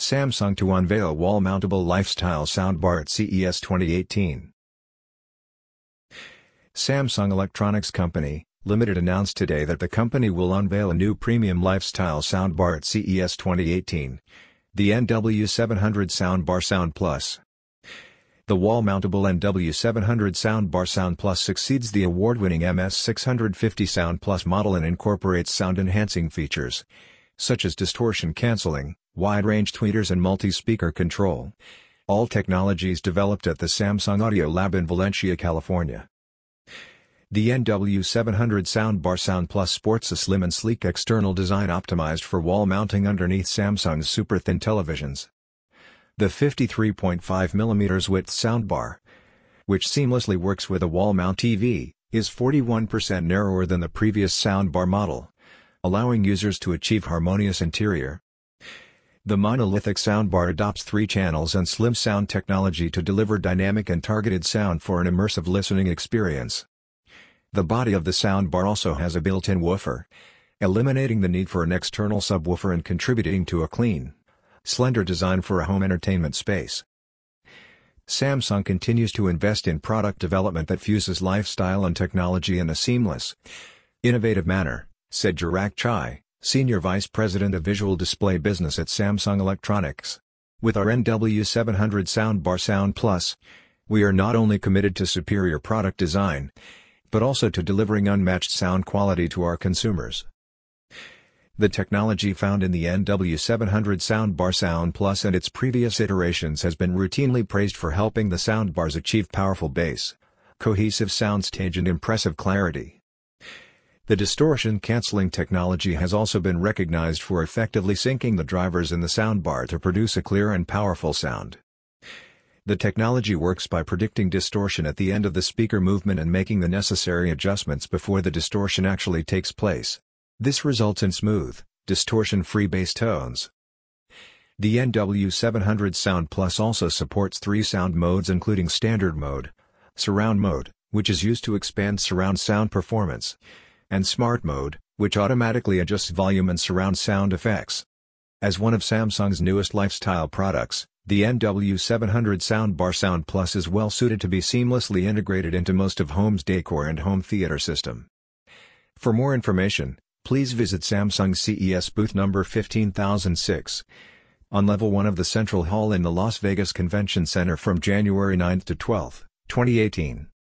Samsung to unveil wall-mountable lifestyle soundbar at CES 2018. Samsung Electronics Company, Limited announced today that the company will unveil a new premium lifestyle soundbar at CES 2018, the NW700 Soundbar Sound Plus. The wall-mountable NW700 Soundbar Sound Plus succeeds the award-winning MS650 Sound Plus model and incorporates sound-enhancing features, such as distortion cancelling, wide-range tweeters and multi-speaker control. All technologies developed at the Samsung Audio Lab in Valencia, California. The NW700 Soundbar Sound Plus sports a slim and sleek external design optimized for wall mounting underneath Samsung's super-thin televisions. The 53.5mm width soundbar, which seamlessly works with a wall-mount TV, is 41% narrower than the previous soundbar model, allowing users to achieve harmonious interior. The monolithic soundbar adopts 3 channels and slim sound technology to deliver dynamic and targeted sound for an immersive listening experience. The body of the soundbar also has a built-in woofer, eliminating the need for an external subwoofer and contributing to a clean, slender design for a home entertainment space. Samsung continues to invest in product development that fuses lifestyle and technology in a seamless, innovative manner, said Chirag Chai, Senior Vice President of Visual Display Business at Samsung Electronics. With our NW700 Soundbar Sound Plus, we are not only committed to superior product design, but also to delivering unmatched sound quality to our consumers. The technology found in the NW700 Soundbar Sound Plus and its previous iterations has been routinely praised for helping the soundbars achieve powerful bass, cohesive soundstage and impressive clarity. The distortion cancelling technology has also been recognized for effectively syncing the drivers in the soundbar to produce a clear and powerful sound. The technology works by predicting distortion at the end of the speaker movement and making the necessary adjustments before the distortion actually takes place. This results in smooth, distortion-free bass tones. The NW700 Sound Plus also supports 3 sound modes including Standard Mode, Surround Mode, which is used to expand surround sound performance, and Smart Mode, which automatically adjusts volume and surround sound effects. As one of Samsung's newest lifestyle products, the NW700 Soundbar Sound Plus is well suited to be seamlessly integrated into most of home's decor and home theater system. For more information, please visit Samsung CES booth number 15006 on level 1 of the Central Hall in the Las Vegas Convention Center from January 9 to 12, 2018.